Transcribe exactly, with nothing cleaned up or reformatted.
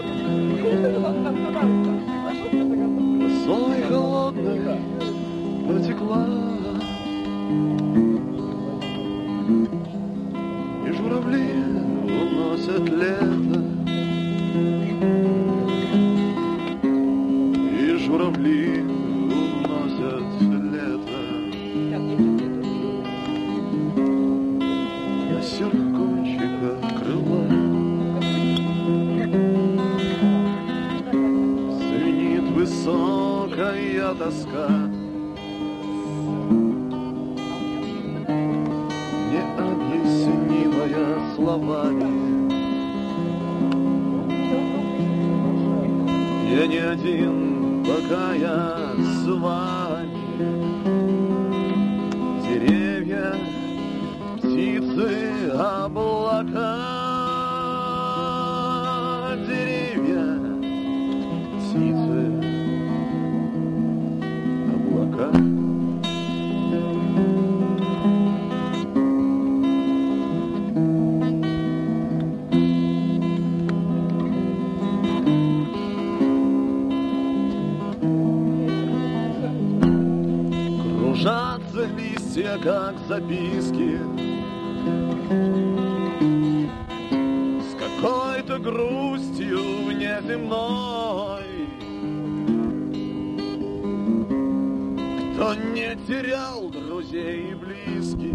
Росой холодной потекла, и журавли уносят лето, и журавли уносят лето. На серых кончиках крыла звенит высокая тоска. Необъяснимая словами. Я не один, пока я с вами. Деревья, птицы, облака. Деревья, птицы, облака. Кружатся листья, как записки, с какой-то грустью внеземной. Кто не терял друзей и близких,